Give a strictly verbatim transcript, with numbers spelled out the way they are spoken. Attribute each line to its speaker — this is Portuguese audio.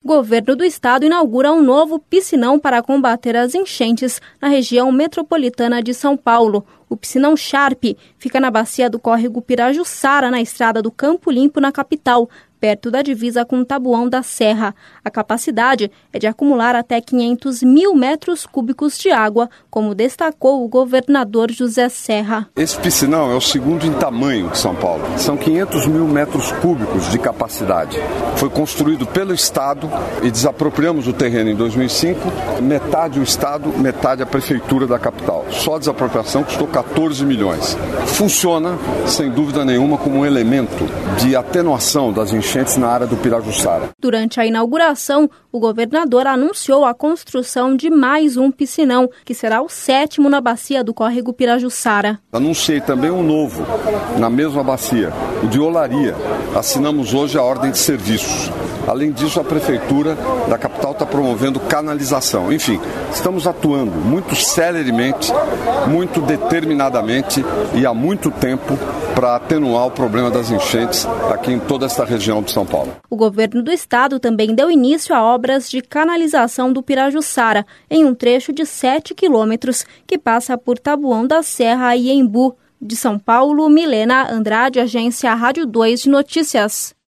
Speaker 1: Governo do Estado inaugura um novo piscinão para combater as enchentes na região metropolitana de São Paulo. O piscinão Sharp fica na bacia do córrego Pirajussara, na estrada do Campo Limpo, na capital, perto da divisa com Taboão da Serra. A capacidade é de acumular até quinhentos mil metros cúbicos de água, como destacou o governador José Serra.
Speaker 2: Esse piscinão é o segundo em tamanho de São Paulo. São quinhentos mil metros cúbicos de capacidade. Foi construído pelo Estado e desapropriamos o terreno em dois mil e cinco. Metade o Estado, metade a Prefeitura da capital. Só a desapropriação custou quatorze milhões. Funciona, sem dúvida nenhuma, como um elemento de atenuação das enchentes na área do Pirajussara.
Speaker 1: Durante a inauguração, o governador anunciou a construção de mais um piscinão, que será o sétimo na bacia do córrego Pirajussara.
Speaker 2: Anunciei também um novo, na mesma bacia, o de Olaria. Assinamos hoje a ordem de serviços. Além disso, a Prefeitura da capital está promovendo canalização. Enfim, estamos atuando muito celeremente, muito determinadamente e há muito tempo para atenuar o problema das enchentes aqui em toda esta região de São Paulo.
Speaker 1: O governo do estado também deu início a obras de canalização do Pirajussara, em um trecho de sete quilômetros, que passa por Taboão da Serra e Embu. De São Paulo, Milena Andrade, Agência Rádio dois de Notícias.